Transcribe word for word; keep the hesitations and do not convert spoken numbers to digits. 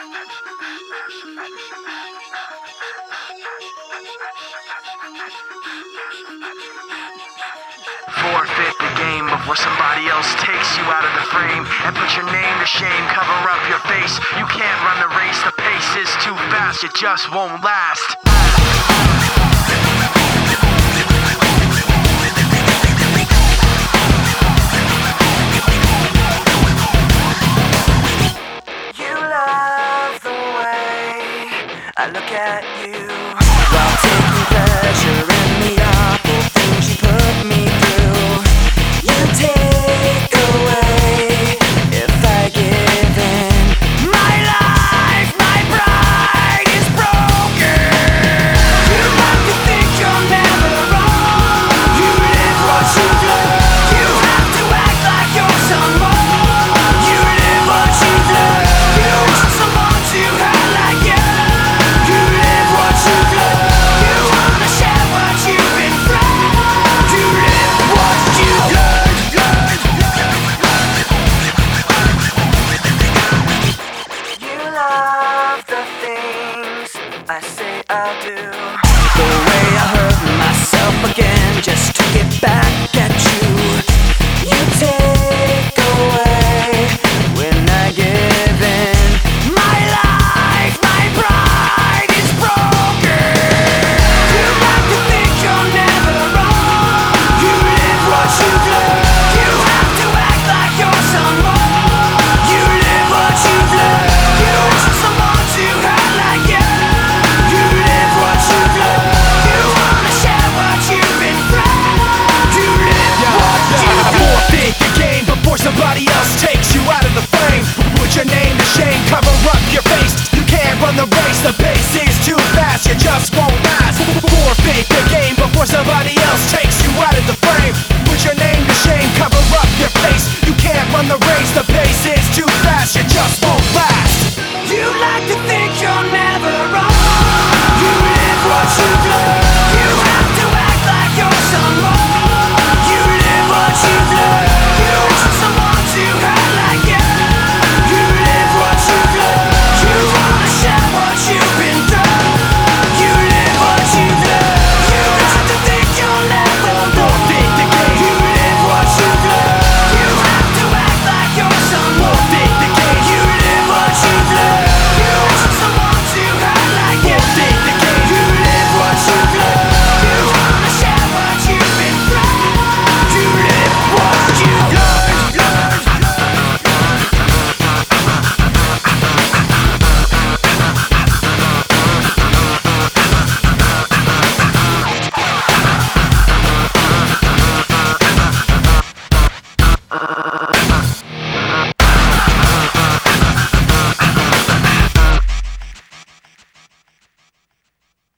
Forfeit the game before somebody else takes you out of the frame and put your name to shame, cover up your face. You can't run the race, the pace is too fast, it just won't last. You love the way I look at you while taking pleasure in the awful things you put me through. You take away if I give in. My life, my pride is broken. You have to think you're never wrong. You live what you learn. You have to act like you're someone. You live what you learn. You want someone to hurt like you. You live what you learn. You wanna share what you've been through. You live what you learn. You love the things I say I'll do.